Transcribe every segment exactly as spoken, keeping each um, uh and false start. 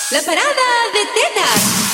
La parada de tetas.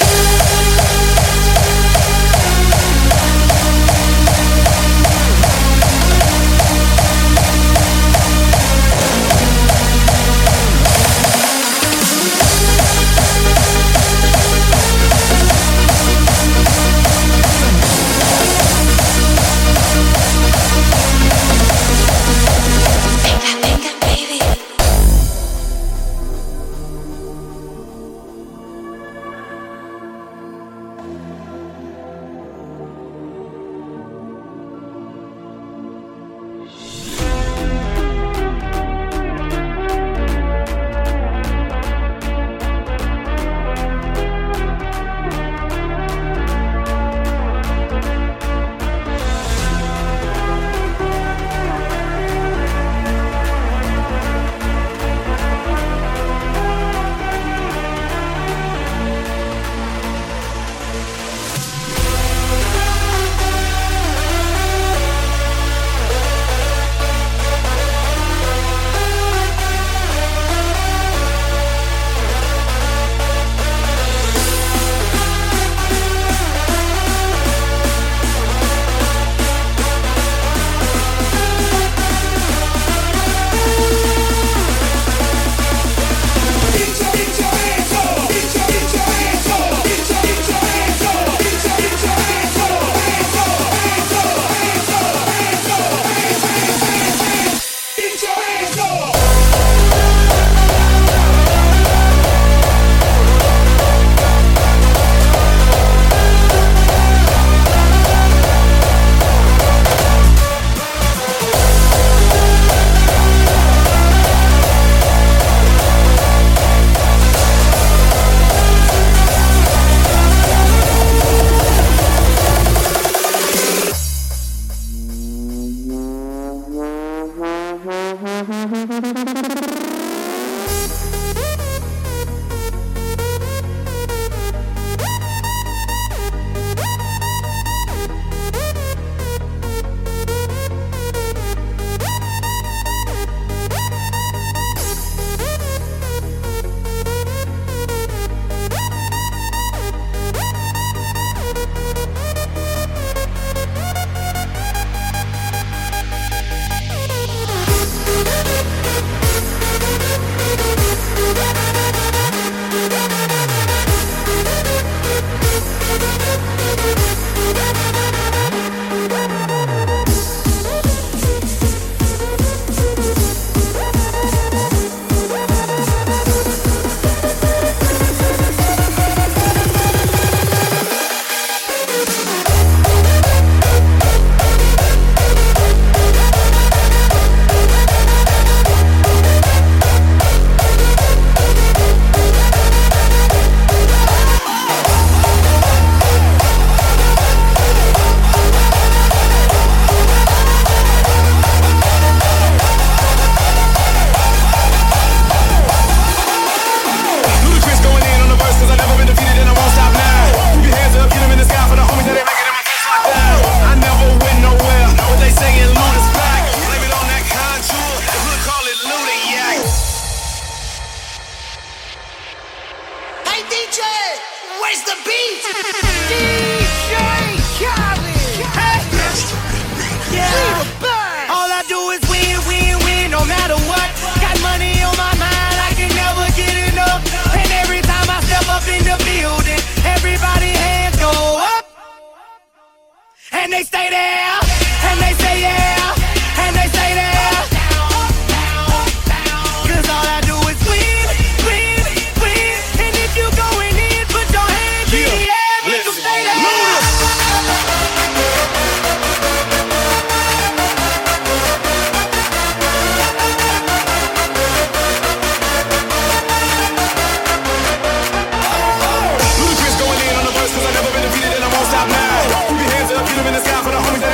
Ludacris going in on the verse 'cause I never been defeated and I won't stop now. Keep your hands up, get 'em in the sky for the homies that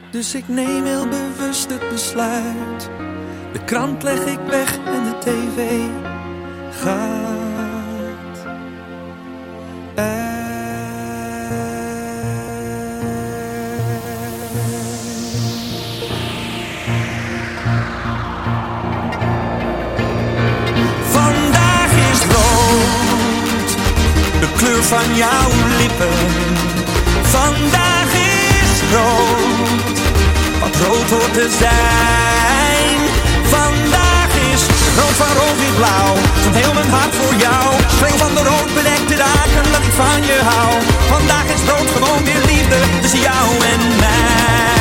Dus ik neem heel bewust het besluit. De krant leg ik weg en de tv gaat uit. Vandaag is rood, de kleur van jouw lippen. Vandaag is rood, wat rood hoort te zijn. Vandaag is rood van rood weer blauw, stond heel mijn hart voor jou. Speel van de rood bedekte dagen dat ik van je hou. Vandaag is rood gewoon weer liefde tussen jou en mij.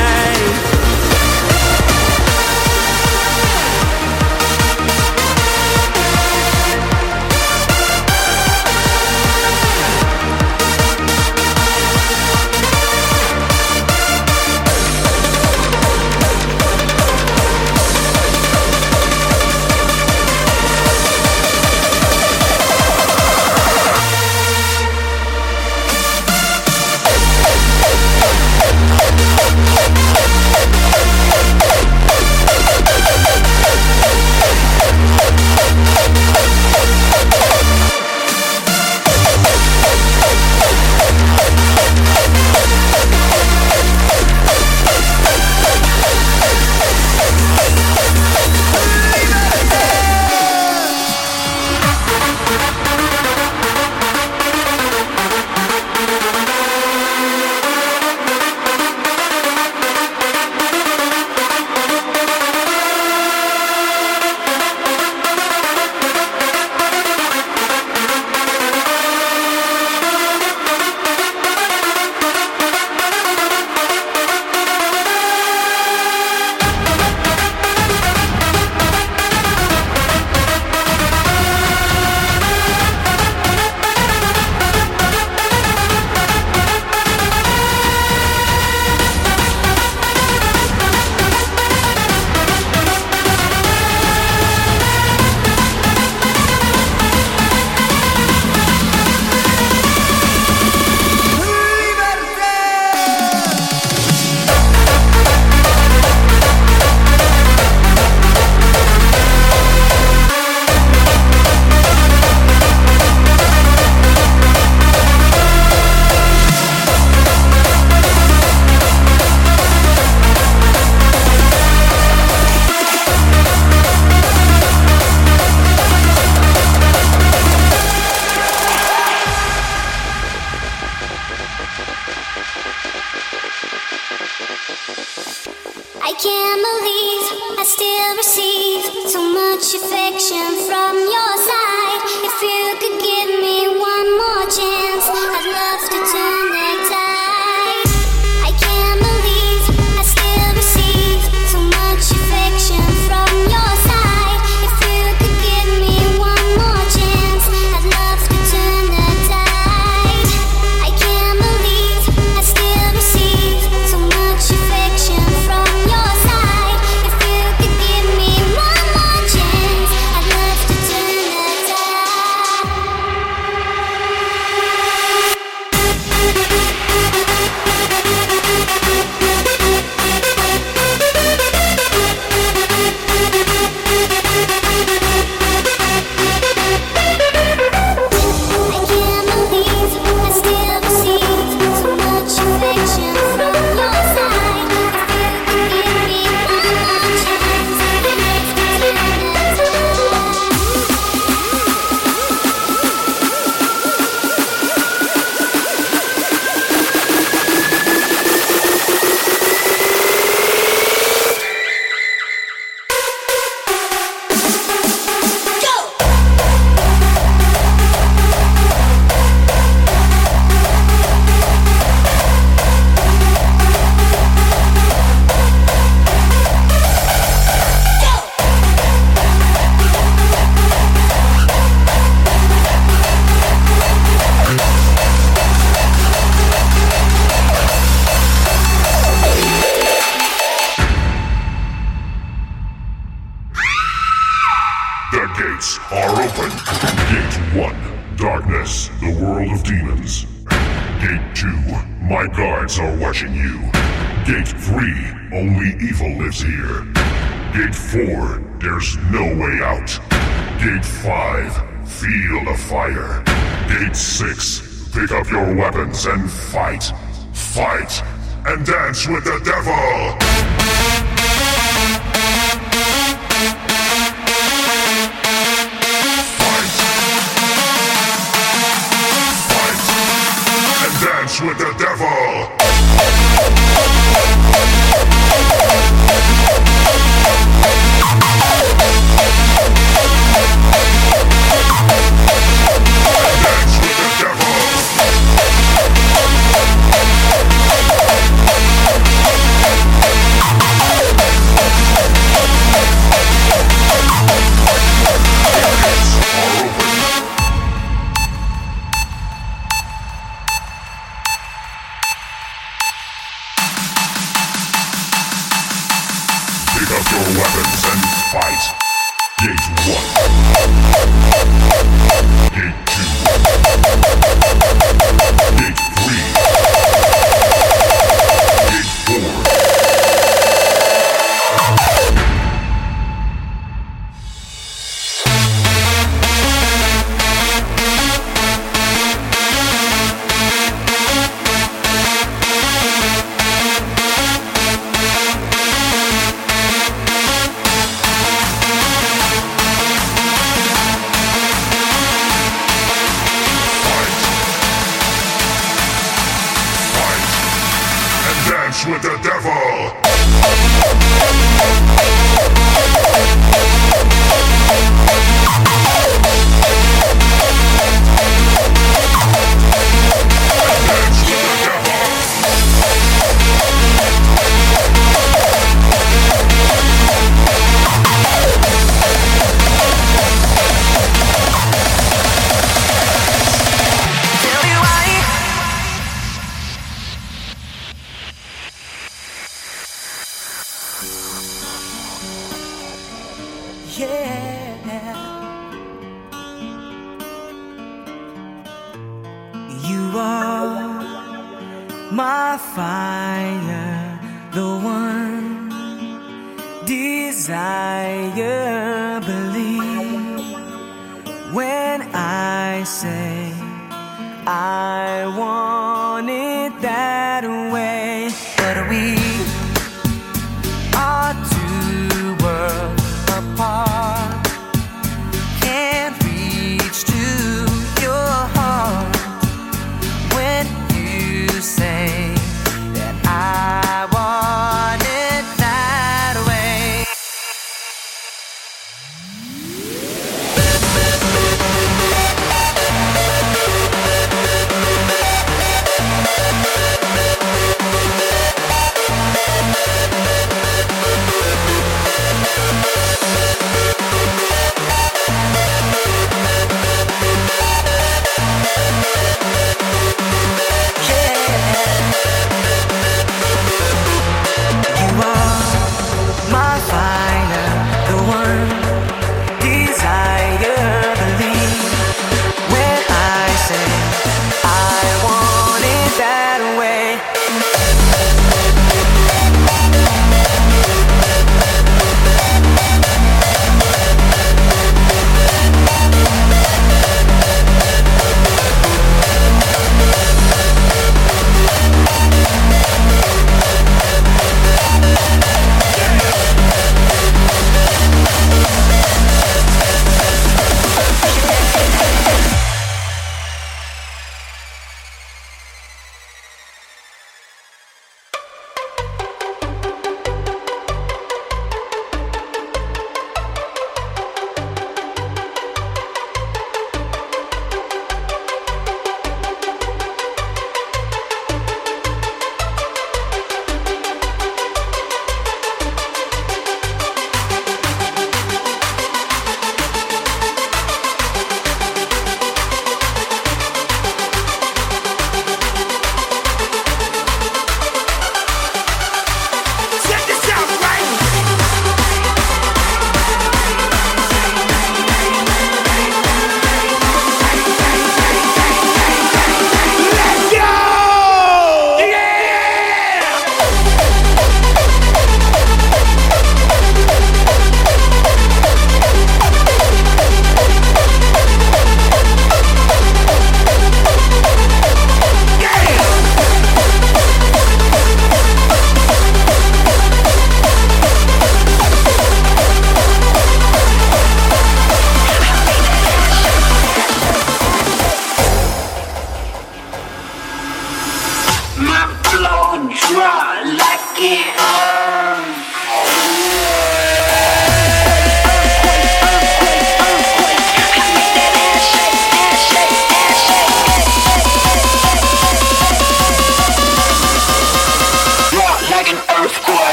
gates are open. Gate one, darkness, the world of demons. Gate two, my guards are watching you. Gate three, only evil lives here. Gate four, there's no way out. Gate five, feel the fire. Gate six, pick up your weapons and fight. Fight and dance with the devil! Fight! Fight and dance with the devil! With the devil!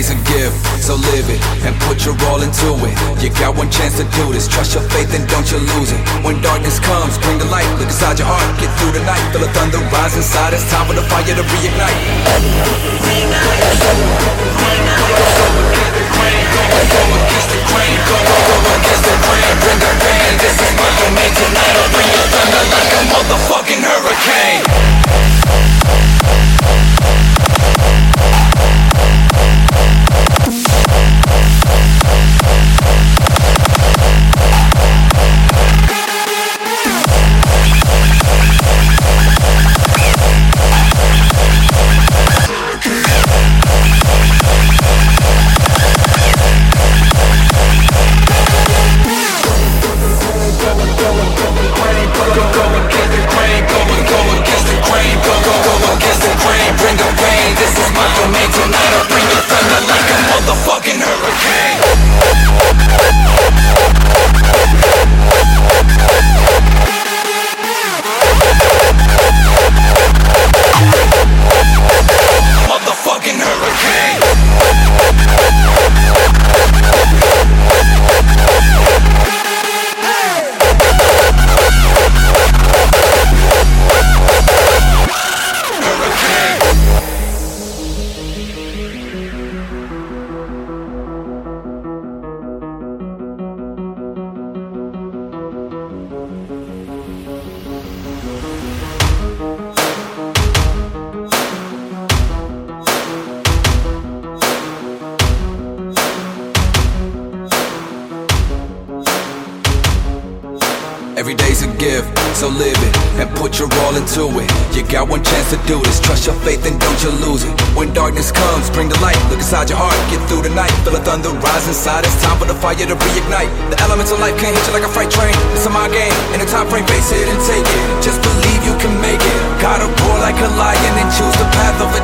day's a gift, so live it and put your all into it. You got one chance to do this, trust your faith and don't you lose it. When darkness comes, bring the light, look inside your heart, get through the night. Feel the thunder rise inside, it's time for the fire to reignite. Go against the grain, go, go, go against the grain, bring the rain. This is my domain tonight, I'll bring your thunder like a motherfucking hurricane. Every day's a gift, so live it and put your all into it. You got one chance to do this, trust your faith and don't you lose it. When darkness comes, bring the light, look inside your heart, get through the night. Feel the thunder rise inside, it's time for the fire to reignite. The elements of life can't hit you like a freight train. It's a mind game, in a time frame, face it and take it. Just believe you can make it. Gotta roar like a lion and choose the path of